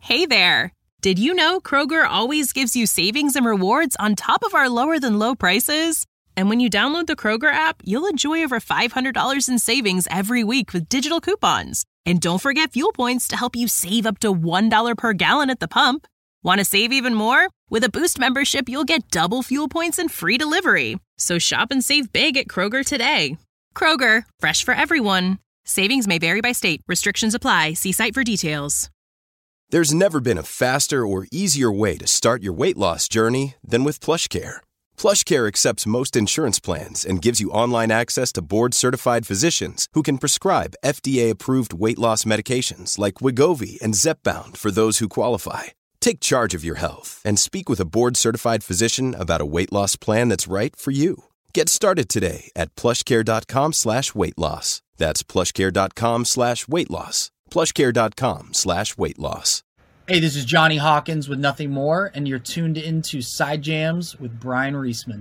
Hey there! Did you know Kroger always gives you savings and rewards on top of our lower-than-low prices? And when you download the Kroger app, you'll enjoy over $500 in savings every week with digital coupons. And don't forget fuel points to help you save up to $1 per gallon at the pump. Want to save even more? With a Boost membership, you'll get double fuel points and free delivery. So shop and save big at Kroger today. Kroger, fresh for everyone. Savings may vary by state. Restrictions apply. See site for details. There's never been a faster or easier way to start your weight loss journey than with PlushCare. PlushCare accepts most insurance plans and gives you online access to board-certified physicians who can prescribe FDA-approved weight loss medications like Wegovy and Zepbound for those who qualify. Take charge of your health and speak with a board-certified physician about a weight loss plan that's right for you. Get started today at plushcare.com/weight loss. That's plushcare.com/weight loss. plushcare.com/weight loss. Hey, this is Johnny Hawkins with Nothing More, and you're tuned into Side Jams with Brian Reisman.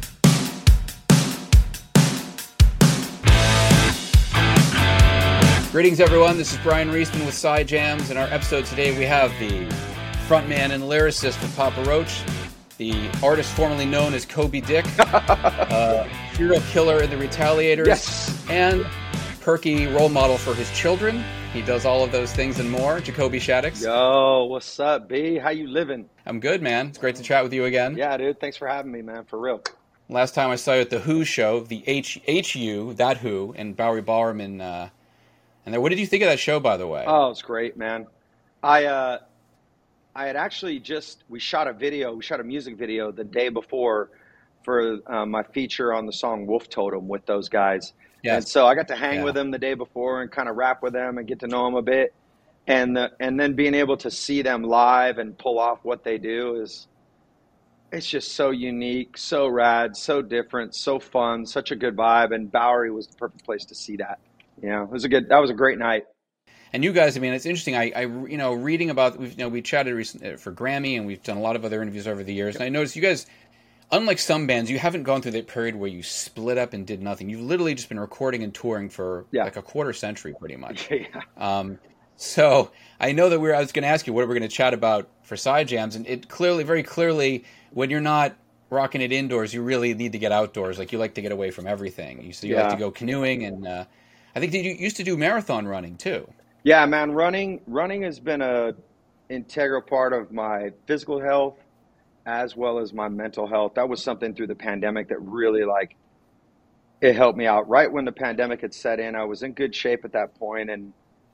Greetings, everyone. This is Brian Reisman with Side Jams. In our episode today, we have the frontman and lyricist for Papa Roach, the artist formerly known as Kobe Dick, serial killer in The Retaliators, yes, and perky role model for his children. He does all of those things and more. Jacoby Shaddix. Yo, what's up, B? How you living? I'm good, man. It's great to chat with you again. Yeah, dude. Thanks for having me, man. For real. Last time I saw you at the Who show, the HU, That Who, in Bowery Ballroom in and there. What did you think of that show, by the way? Oh, it's great, man. I had actually we shot a music video the day before for my feature on the song Wolf Totem with those guys. Yes. And so I got to hang with them the day before and kind of rap with them and get to know them a bit. And then being able to see them live and pull off what they do it's just so unique, so rad, so different, so fun, such a good vibe. And Bowery was the perfect place to see that. You know, that was a great night. And you guys, I mean, it's interesting. I reading about, we chatted recently for Grammy, and we've done a lot of other interviews over the years. And I noticed you guys, unlike some bands, you haven't gone through that period where you split up and did nothing. You've literally just been recording and touring for like a quarter century, pretty much. Yeah. So I know that I was going to ask you what we're going to chat about for Side Jams, and it clearly, very clearly, when you're not rocking it indoors, you really need to get outdoors. Like, you like to get away from everything. So you like to go canoeing, and I think you used to do marathon running too. Yeah, man, running has been a integral part of my physical health as well as my mental health. That was something through the pandemic that really, it helped me out. Right when the pandemic had set in, I was in good shape at that point, and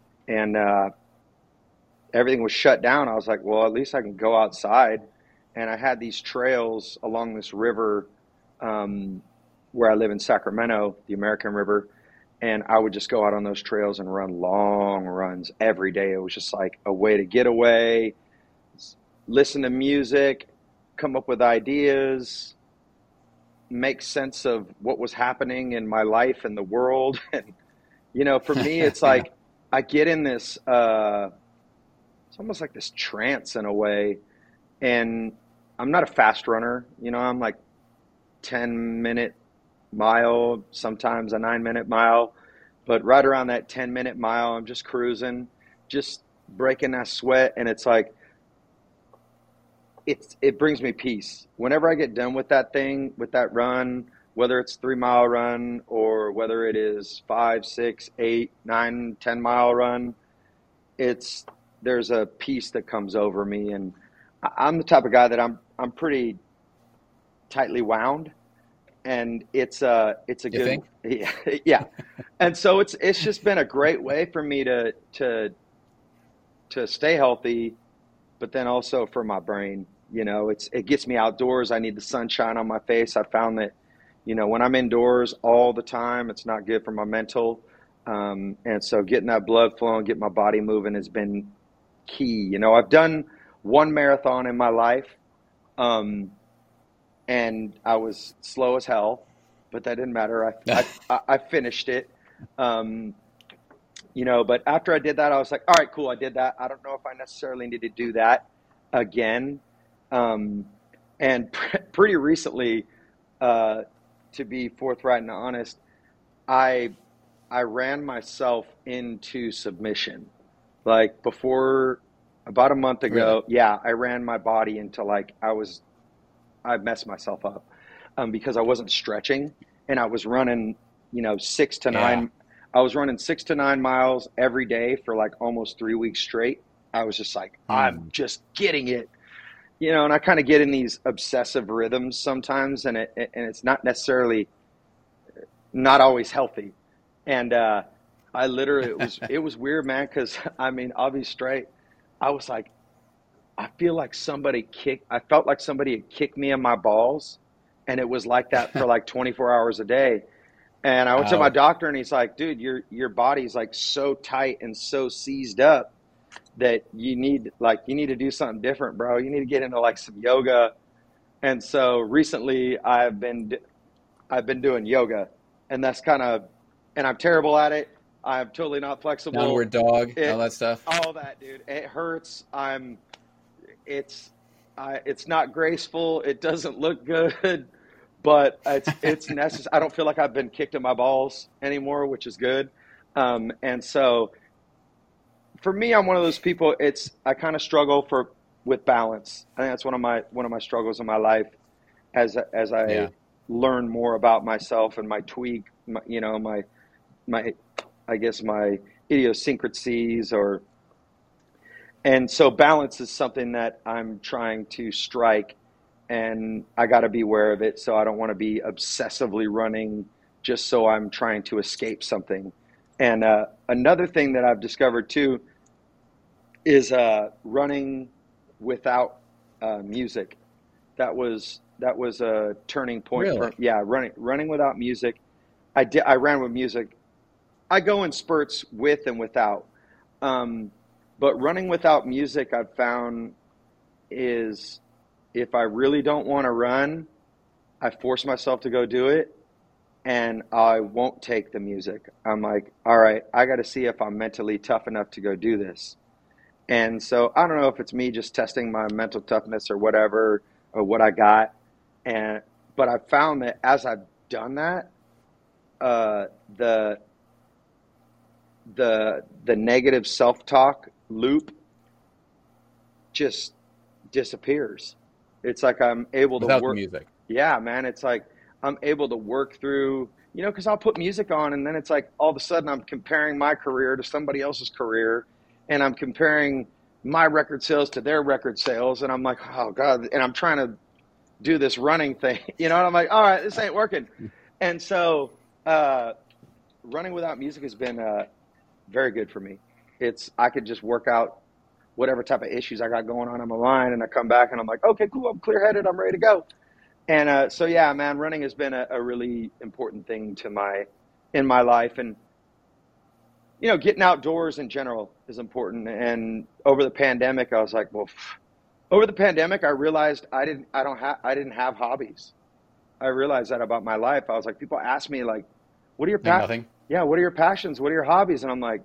everything was shut down. I was like, well, at least I can go outside. And I had these trails along this river where I live in Sacramento, the American River. And I would just go out on those trails and run long runs every day. It was just like a way to get away, listen to music, come up with ideas, make sense of what was happening in my life and the world. And, for me, it's like I get in this, it's almost like this trance in a way. And I'm not a fast runner. I'm like 10-minute mile, sometimes a 9-minute mile, but right around that 10-minute mile, I'm just cruising, just breaking that sweat. And it's like, it brings me peace. Whenever I get done with that thing, with that run, whether it's 3-mile run or whether it is 5, 6, 8, 9, 10-mile run, there's a peace that comes over me. And I'm the type of guy that I'm pretty tightly wound. And it's a good, yeah. And so it's just been a great way for me to stay healthy, but then also for my brain. It gets me outdoors. I need the sunshine on my face. I found that, when I'm indoors all the time, it's not good for my mental. And so getting that blood flowing, getting my body moving has been key. I've done one marathon in my life. And I was slow as hell, but that didn't matter. I finished it. But after I did that, I was like, all right, cool. I did that. I don't know if I necessarily need to do that again. And pretty recently, to be forthright and honest, I ran myself into submission. Like before About a month ago, Really? yeah, I ran my body into like I messed myself up because I wasn't stretching, and I was running, 6 to 9. Yeah. I was running 6 to 9 miles every day for like almost 3 weeks straight. I was just like, I'm just getting it, and I kind of get in these obsessive rhythms sometimes, and it's not necessarily not always healthy. And I literally, it was weird, man, because I mean, I'll be straight. I was like, I felt like somebody had kicked me in my balls, and it was like that for like 24 hours a day. And I went to my doctor, and he's like, dude, your body's like so tight and so seized up that you need to do something different, bro. You need to get into like some yoga. And so recently I've been doing yoga, and and I'm terrible at it. I'm totally not flexible. Downward dog, all that stuff. All that, dude. It hurts. It's not graceful. It doesn't look good, but it's necessary. I don't feel like I've been kicked in my balls anymore, which is good. And so for me, I'm one of those people. I kind of struggle with balance. I think that's one of my struggles in my life as I learn more about myself and my tweak, my I guess my idiosyncrasies and so balance is something that I'm trying to strike, and I got to be aware of it. So I don't want to be obsessively running just so I'm trying to escape something. And another thing that I've discovered too is running without music. That was a turning point. Really? Running without music. I ran with music. I go in spurts with and without. But running without music, I've found, is if I really don't want to run, I force myself to go do it, and I won't take the music. I'm like, all right, I got to see if I'm mentally tough enough to go do this. And so I don't know if it's me just testing my mental toughness or whatever, or what I got. But I've found that as I've done that, the negative self-talk loop just disappears. It's like I'm able to Without work. the music. Yeah, man. It's like I'm able to work through, because I'll put music on, and then it's like all of a sudden I'm comparing my career to somebody else's career, and I'm comparing my record sales to their record sales, and I'm like, oh God, and I'm trying to do this running thing, and I'm like, all right, this ain't working. And so running without music has been very good for me. I could just work out whatever type of issues I got going on in my mind, and I come back and I'm like, okay, cool, I'm clear-headed, I'm ready to go. And so yeah, man, running has been a really important thing in my life, and getting outdoors in general is important. And over the pandemic, I was like, I realized I didn't have hobbies. I realized that about my life. I was like, people ask me like, what are your Nothing. Yeah, what are your passions? What are your hobbies? And I'm like,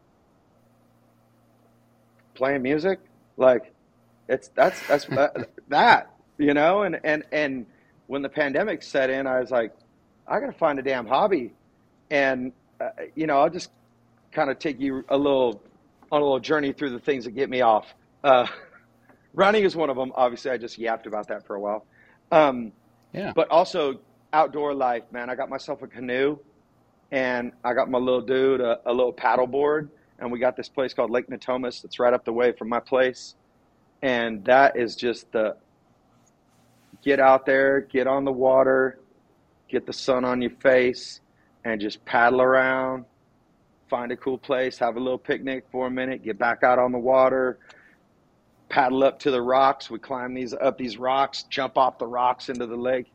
playing music. Like, that's that, and when the pandemic set in, I was like, I got to find a damn hobby. And, I'll just kind of take you on a little journey through the things that get me off. Running is one of them. Obviously, I just yapped about that for a while. But also outdoor life, man. I got myself a canoe, and I got my little dude a little paddle board, and we got this place called Lake Natomas that's right up the way from my place. And that is just get out there, get on the water, get the sun on your face, and just paddle around, find a cool place, have a little picnic for a minute, get back out on the water, paddle up to the rocks. We climb up these rocks, jump off the rocks into the lake.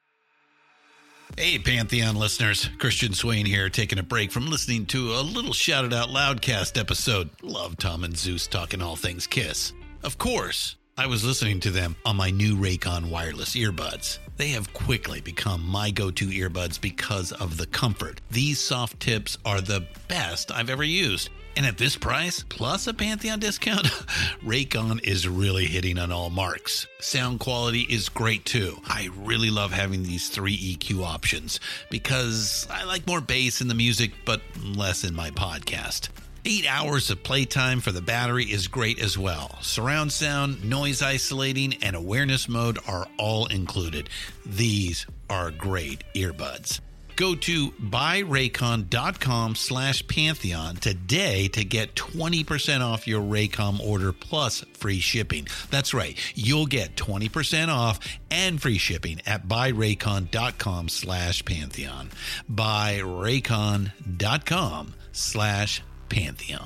Hey, Pantheon listeners, Christian Swain here, taking a break from listening to a little Shout It Out Loudcast episode. Love Tom and Zeus talking all things Kiss. Of course, I was listening to them on my new Raycon wireless earbuds. They have quickly become my go-to earbuds because of the comfort. These soft tips are the best I've ever used. And at this price, plus a Pantheon discount, Raycon is really hitting on all marks. Sound quality is great too. I really love having these 3 EQ options because I like more bass in the music, but less in my podcast. 8 hours of playtime for the battery is great as well. Surround sound, noise isolating, and awareness mode are all included. These are great earbuds. Go to buyraycon.com/Pantheon today to get 20% off your Raycom order plus free shipping. That's right. You'll get 20% off and free shipping at buyraycon.com/Pantheon. buyraycon.com/Pantheon.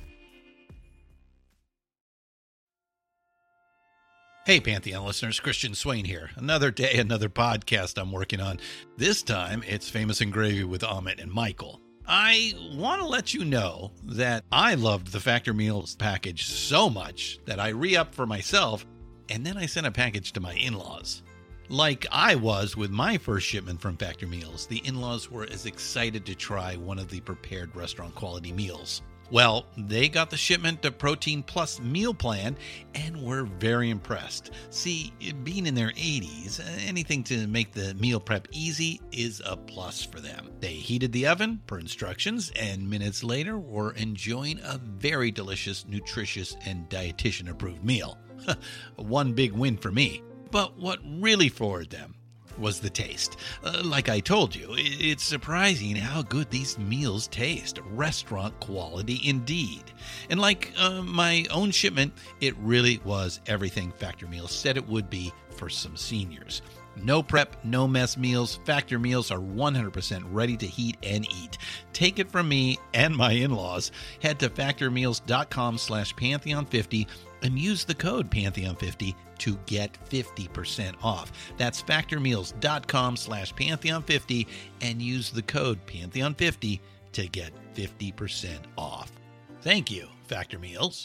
Hey, Pantheon listeners, Christian Swain here. Another day, another podcast I'm working on. This time, it's Famous and Gravy with Amit and Michael. I want to let you know that I loved the Factor Meals package so much that I re-upped for myself, and then I sent a package to my in-laws. Like I was with my first shipment from Factor Meals, the in-laws were as excited to try one of the prepared restaurant quality meals. Well, they got the shipment to Protein Plus meal plan and were very impressed. See, being in their 80s, anything to make the meal prep easy is a plus for them. They heated the oven per instructions and minutes later were enjoying a very delicious, nutritious, and dietitian-approved meal. One big win for me. But what really floored them was the taste. Like I told you, it's surprising how good these meals taste. Restaurant quality indeed. And like my own shipment, it really was everything Factor Meals said it would be for some seniors. No prep, no mess meals. Factor Meals are 100% ready to heat and eat. Take it from me and my in-laws. Head to factormeals.com/Pantheon50 and use the code Pantheon50 to get 50% off. That's factormeals.com/Pantheon50 and use the code Pantheon50 to get 50% off. Thank you, Factor Meals.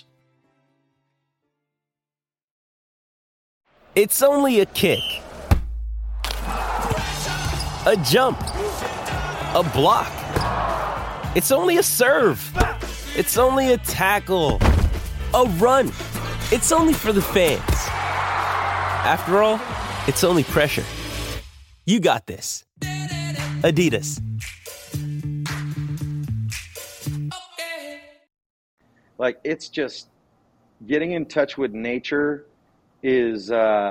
It's only a kick, a jump, a block. It's only a serve. It's only a tackle, a run. It's only for the fans. After all, it's only pressure. You got this. Adidas. Like, it's just getting in touch with nature is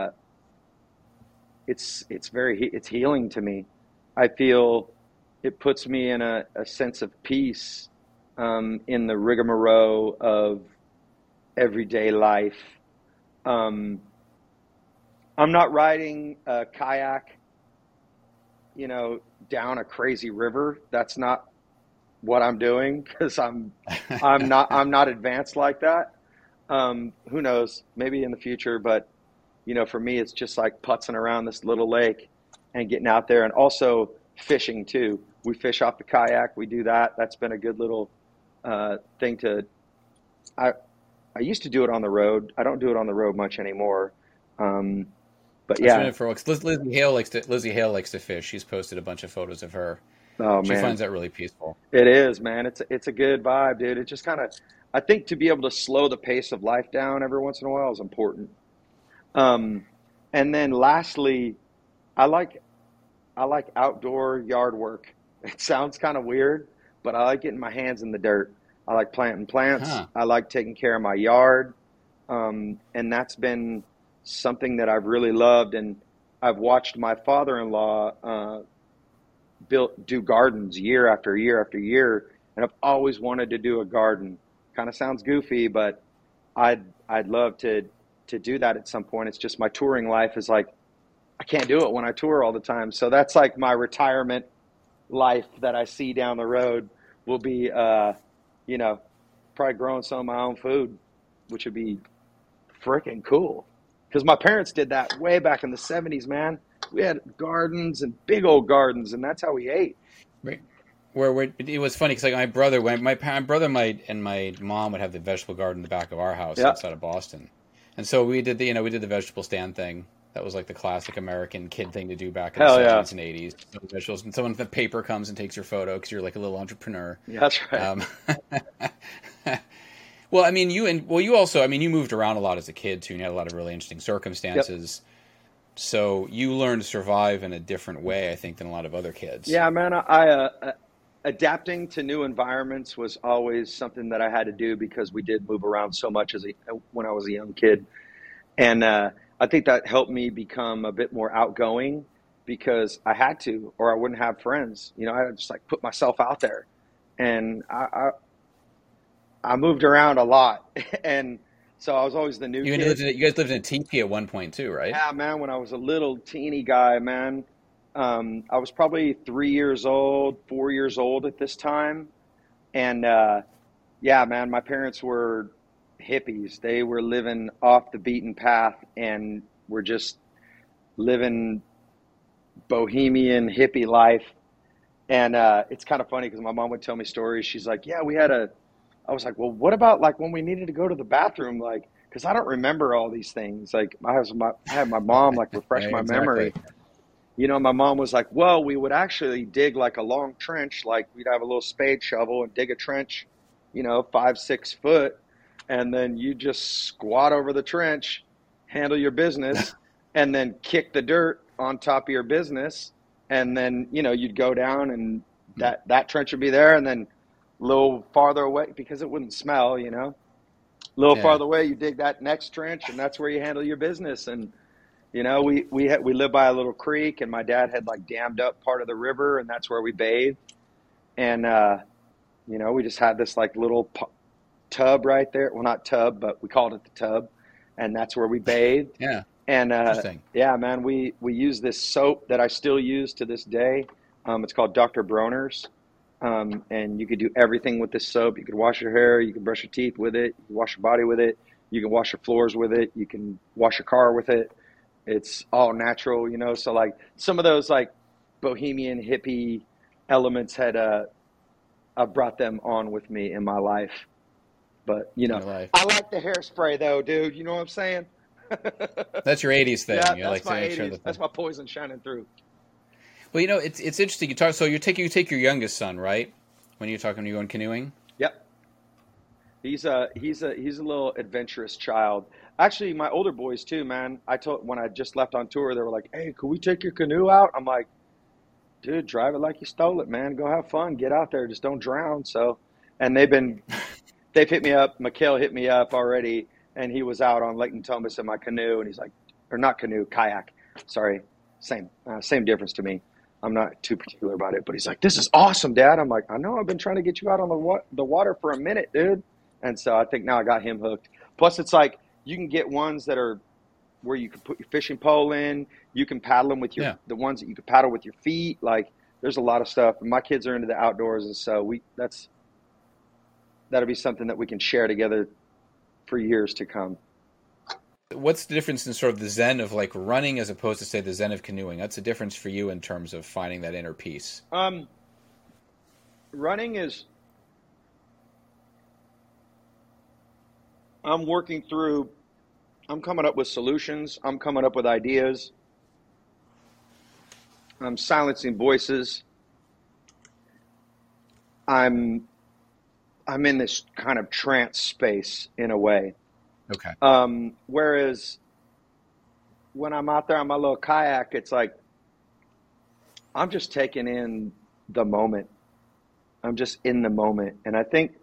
it's healing to me. I feel it puts me in a sense of peace in the rigmarole of everyday life. I'm not riding a kayak, down a crazy river. That's not what I'm doing because I'm not advanced like that. Who knows? Maybe in the future, but for me, it's just like putzing around this little lake and getting out there, and also fishing too. We fish off the kayak. We do that. That's been a good little thing to. I used to do it on the road. I don't do it on the road much anymore. But yeah, Lizzie Hale likes to fish. She's posted a bunch of photos of her. Oh man, she finds that really peaceful. It is, man. It's a good vibe, dude. It just kind of, I think to be able to slow the pace of life down every once in a while is important. And then lastly, I like outdoor yard work. It sounds kind of weird, but I like getting my hands in the dirt. I like planting plants. Huh. I like taking care of my yard. And that's been something that I've really loved. And I've watched my father-in-law do gardens year after year after year. And I've always wanted to do a garden. Kind of sounds goofy, but I'd love to do that at some point. It's just my touring life is like, I can't do it when I tour all the time. So that's like my retirement life that I see down the road will be, probably growing some of my own food, which would be freaking cool. Because my parents did that way back in the 70s, man. We had gardens and big old gardens, and that's how we ate. Right. Where it was funny because like my brother and my mom would have the vegetable garden in the back of our house outside of Boston, and so we did the vegetable stand thing. That was like the classic American kid thing to do back in the 70s and 80s. Vegetables, and someone with the paper comes and takes your photo because you're like a little entrepreneur. Yeah, that's right. Well, I mean, you moved around a lot as a kid too, and you had a lot of really interesting circumstances. Yep. So you learned to survive in a different way, I think, than a lot of other kids. Yeah, man. adapting to new environments was always something that I had to do because we did move around so much when I was a young kid. And I think that helped me become a bit more outgoing because I had to, or I wouldn't have friends. You know, I just like put myself out there, and I moved around a lot, and so I was always the new kid. You guys lived in a teepee at one point too, right? Yeah, man. When I was a little teeny guy, man, I was probably 3 years old, 4 years old at this time, and yeah, man, my parents were hippies. They were living off the beaten path and were just living bohemian hippie life. And it's kind of funny because my mom would tell me stories. She's like, yeah, I was like, well, what about like when we needed to go to the bathroom? Like, because I don't remember all these things. Like I had my mom like refresh my memory. You know, my mom was like, well, we would actually dig like a long trench. Like we'd have a little spade shovel and dig a trench, you know, 5-6 foot. And then you just squat over the trench, handle your business, and then kick the dirt on top of your business. And then, you know, you'd go down and that trench would be there. And then a little farther away, because it wouldn't smell, you know, a little farther away, you dig that next trench, and that's where you handle your business. And, you know, we live by a little creek, and my dad had like dammed up part of the river, and that's where we bathed. And, you know, we just had this like little tub right there. Well, not tub, but we called it the tub, and that's where we bathed. Yeah. And yeah, man, we use this soap that I still use to this day. It's called Dr. Bronner's, and you could do everything with this soap. You could wash your hair, you can brush your teeth with it, you can wash your body with it, you can wash your floors with it, you can wash your car with it. It's all natural, you know. So like some of those like bohemian hippie elements had I brought them on with me in my life. But, you know, I like the hairspray, though, dude. You know what I'm saying? That's your 80s thing. Yeah, you that's like my to make 80s. sure That's my poison shining through. Well, you know, it's interesting. You talk. So you take your youngest son, right? When you're going canoeing. Yep. He's a little adventurous child. Actually, my older boys too, man. When I just left on tour, they were like, "Hey, could we take your canoe out?" I'm like, "Dude, drive it like you stole it, man. Go have fun. Get out there. Just don't drown." So, and they've hit me up. Mikhail hit me up already, and he was out on Lake Natomas in my canoe, and he's like, or not canoe, kayak. Sorry, same difference to me. I'm not too particular about it, but he's like, "This is awesome, Dad." I'm like, "I know. I've been trying to get you out on the water for a minute, dude." And so I think now I got him hooked. Plus, it's like you can get ones that are where you can put your fishing pole in. You can paddle them with the ones that you can paddle with your feet. Like, there's a lot of stuff. And my kids are into the outdoors, and so that'll be something that we can share together for years to come. What's the difference in sort of the zen of like running as opposed to, say, the zen of canoeing? That's the difference for you in terms of finding that inner peace. Running is, I'm coming up with solutions. I'm coming up with ideas. I'm silencing voices. I'm in this kind of trance space in a way. Okay. Whereas when I'm out there on my little kayak, it's like I'm just taking in the moment. I'm just in the moment. And I think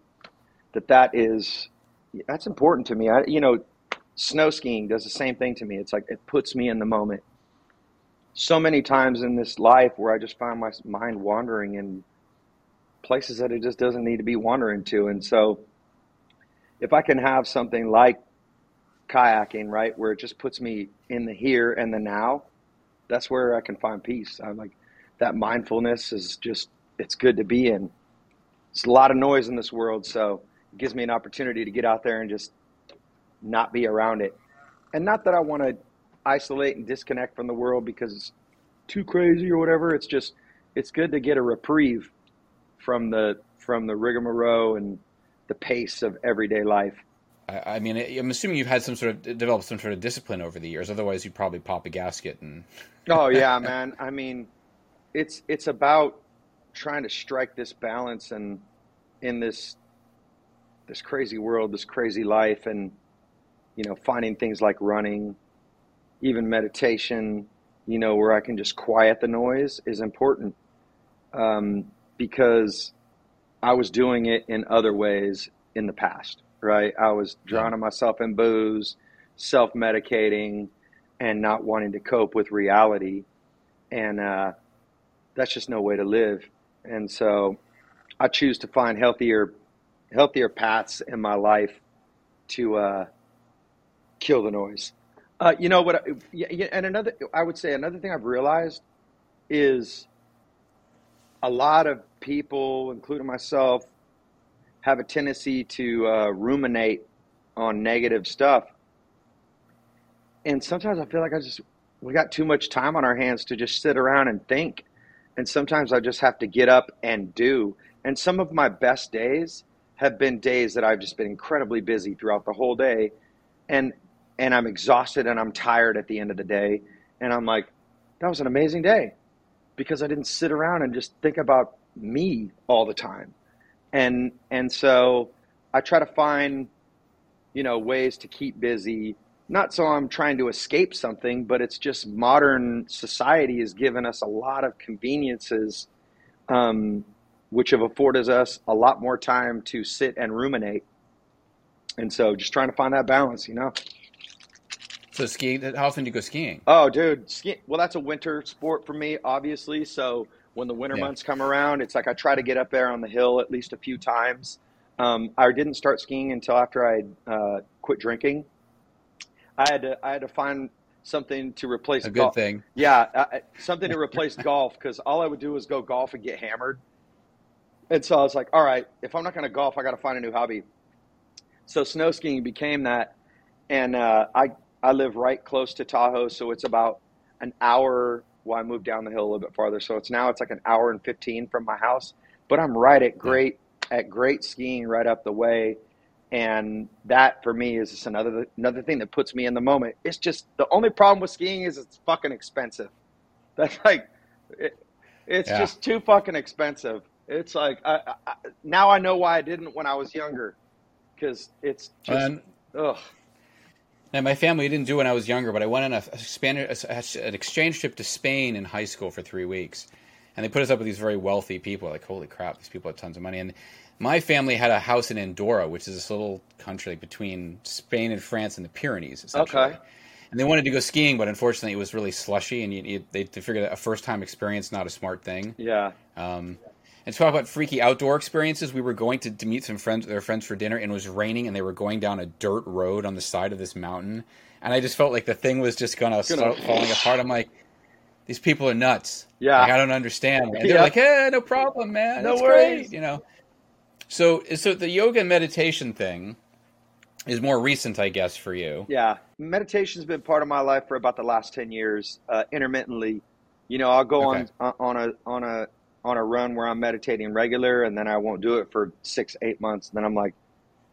that's important to me. Snow skiing does the same thing to me. It's like it puts me in the moment. So many times in this life where I just find my mind wandering in places that it just doesn't need to be wandering to. And so if I can have something like kayaking, right, where it just puts me in the here and the now, that's where I can find peace. I'm like, that mindfulness is just, it's good to be in. There's a lot of noise in this world, so it gives me an opportunity to get out there and just not be around it. And not that I want to isolate and disconnect from the world because it's too crazy or whatever. It's just, it's good to get a reprieve from the rigmarole and the pace of everyday life. I mean, I'm assuming you've had developed some sort of discipline over the years. Otherwise, you'd probably pop a gasket and. Oh yeah, man. I mean, it's about trying to strike this balance and in this crazy world, this crazy life, and finding things like running, even meditation, where I can just quiet the noise is important. because I was doing it in other ways in the past, right? I was drowning myself in booze, self-medicating, and not wanting to cope with reality. And that's just no way to live. And so I choose to find healthier paths in my life to kill the noise. You know what? And I would say another thing I've realized is a lot of people, including myself, have a tendency to ruminate on negative stuff. And sometimes I feel like we got too much time on our hands to just sit around and think. And sometimes I just have to get up and do. And some of my best days have been days that I've just been incredibly busy throughout the whole day. And I'm exhausted and I'm tired at the end of the day. And I'm like, that was an amazing day because I didn't sit around and just think about me all the time. And so I try to find, ways to keep busy, not so I'm trying to escape something, but it's just modern society has given us a lot of conveniences, which have afforded us a lot more time to sit and ruminate. And so just trying to find that balance, So skiing, how often do you go skiing? Oh, dude, well, that's a winter sport for me, obviously. So when the winter months come around, it's like I try to get up there on the hill at least a few times. I didn't start skiing until after I quit drinking. I had to find something to replace golf. A good thing. Yeah, something to replace golf, because all I would do was go golf and get hammered. And so I was like, all right, if I'm not going to golf, I got to find a new hobby. So snow skiing became that. And I live right close to Tahoe, so it's about an hour. Well, I moved down the hill a little bit farther, so it's like an hour and 15 from my house. But I'm right at great skiing right up the way. And that for me is just another thing that puts me in the moment. It's just the only problem with skiing is it's fucking expensive. That's like, it's just too fucking expensive. It's like, now I know why I didn't when I was younger, because it's just, ugh. Now, my family didn't do it when I was younger, but I went on an exchange trip to Spain in high school for 3 weeks. And they put us up with these very wealthy people. Like, holy crap, these people have tons of money. And my family had a house in Andorra, which is this little country between Spain and France in the Pyrenees, essentially. Okay. And they wanted to go skiing, but unfortunately it was really slushy, and they figured that a first-time experience, not a smart thing. Yeah. And talk about freaky outdoor experiences. We were going to meet their friends for dinner, and it was raining, and they were going down a dirt road on the side of this mountain. And I just felt like the thing was just going to start falling apart. I'm like, these people are nuts. Yeah. Like, I don't understand. And they're like, hey, no problem, man. No worries. Great, So the yoga and meditation thing is more recent, I guess, for you. Yeah. Meditation's been part of my life for about the last 10 years, intermittently. I'll go on a run where I'm meditating regular, and then I won't do it for 6-8 months. And then I'm like,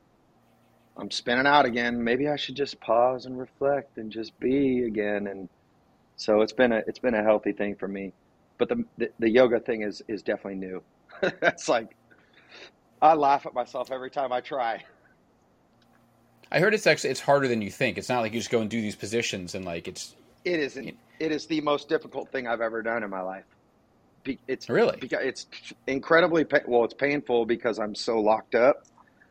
I'm spinning out again. Maybe I should just pause and reflect and just be again. And so it's been a healthy thing for me. But the yoga thing is definitely new. It's like, I laugh at myself every time I try. I heard it's harder than you think. It's not like you just go and do these positions and like it isn't. It is the most difficult thing I've ever done in my life. It's really, it's incredibly it's painful because I'm so locked up.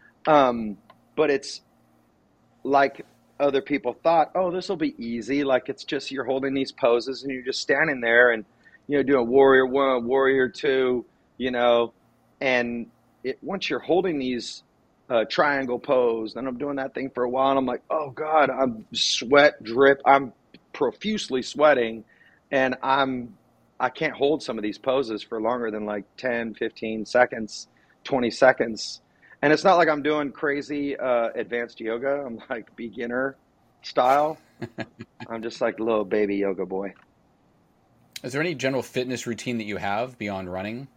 But it's like other people thought, oh, this will be easy. Like, it's just, you're holding these poses and you're just standing there and, doing warrior 1, warrior 2, and once you're holding these triangle pose, then I'm doing that thing for a while and I'm like, oh God, I'm I'm profusely sweating, and I can't hold some of these poses for longer than like 10, 15 seconds, 20 seconds. And it's not like I'm doing crazy advanced yoga. I'm like beginner style. I'm just like a little baby yoga boy. Is there any general fitness routine that you have beyond running?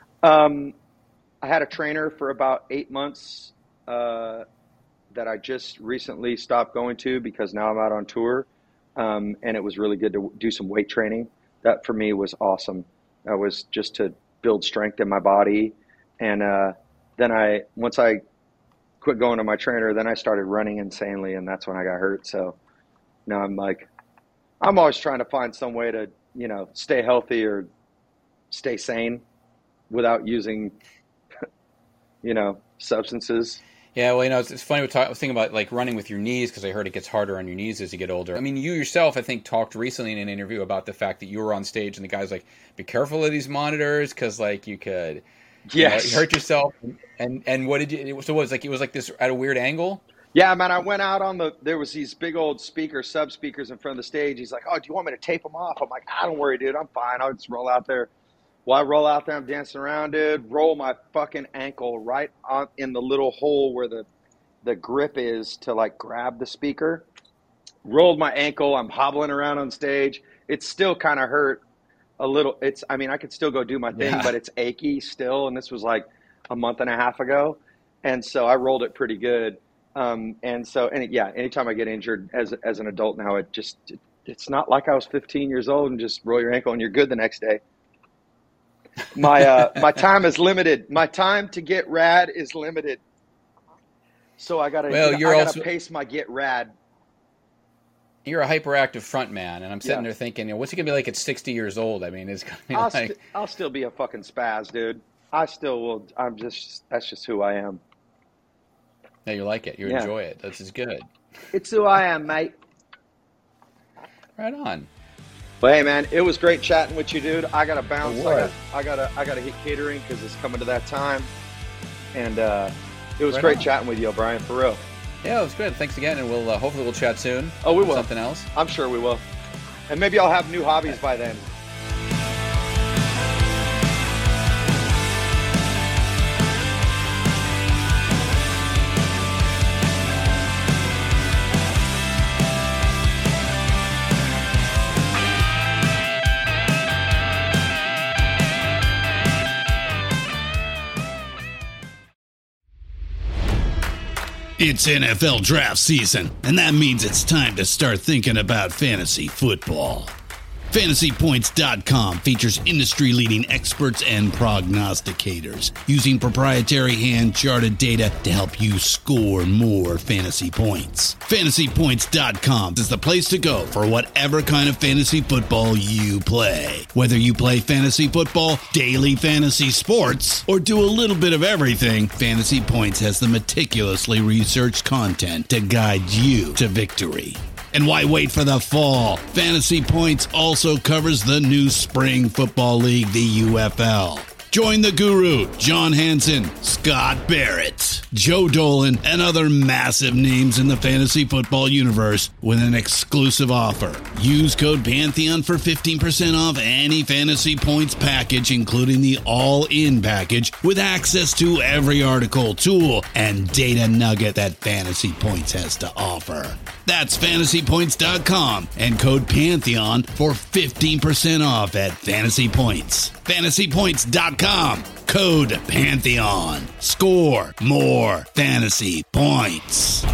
I had a trainer for about 8 months that I just recently stopped going to because now I'm out on tour. And it was really good to do some weight training. That for me was awesome. That was just to build strength in my body. And then once I quit going to my trainer, then I started running insanely, and that's when I got hurt. So now I'm always trying to find some way to, stay healthy or stay sane. without using, substances. Yeah, well, it's funny. I was thinking about like running with your knees because I heard it gets harder on your knees as you get older. I mean, you yourself, I think, talked recently in an interview about the fact that you were on stage and the guy's like, "Be careful of these monitors because like you could, hurt yourself." And what did you? So it was like this at a weird angle. Yeah, man. I went out there was these big old sub speakers in front of the stage. He's like, "Oh, do you want me to tape them off?" I'm like, "Don't worry, dude. I'm fine. I'll just roll out there." Well, I roll out there, I'm dancing around, dude, roll my fucking ankle right on in the little hole where the grip is to, like, grab the speaker. Rolled my ankle. I'm hobbling around on stage. It's still kind of hurt a little. I could still go do my thing, but it's achy still, and this was, like, a month and a half ago. And so I rolled it pretty good. Anytime I get injured as an adult now, it's not like I was 15 years old and just roll your ankle and you're good the next day. My time is limited. My time to get rad is limited. So I gotta pace my get rad. You're a hyperactive front man, and I'm sitting there thinking, what's he gonna be like at 60 years old? I mean, it's gonna be I'll still be a fucking spaz, dude. I still will. That's just who I am. Yeah, you like it. You enjoy it. This is good. It's who I am, mate. Right on. Well, hey, man, it was great chatting with you, dude. I got to bounce. I gotta hit catering because it's coming to that time. And it was great chatting with you, O'Brien, for real. Yeah, it was good. Thanks again, and we'll hopefully we'll chat soon. Oh, we will. Something else. I'm sure we will. And maybe I'll have new hobbies by then. It's NFL draft season, and that means it's time to start thinking about fantasy football. FantasyPoints.com features industry-leading experts and prognosticators using proprietary hand-charted data to help you score more fantasy points. FantasyPoints.com is the place to go for whatever kind of fantasy football you play. Whether you play fantasy football, daily fantasy sports, or do a little bit of everything, Fantasy Points has the meticulously researched content to guide you to victory. And why wait for the fall? Fantasy Points also covers the new spring football league, the UFL. Join the guru, John Hansen, Scott Barrett, Joe Dolan, and other massive names in the fantasy football universe with an exclusive offer. Use code Pantheon for 15% off any Fantasy Points package, including the all-in package, with access to every article, tool, and data nugget that Fantasy Points has to offer. That's FantasyPoints.com and code Pantheon for 15% off at Fantasy Points. FantasyPoints.com, code Pantheon. Score more fantasy points.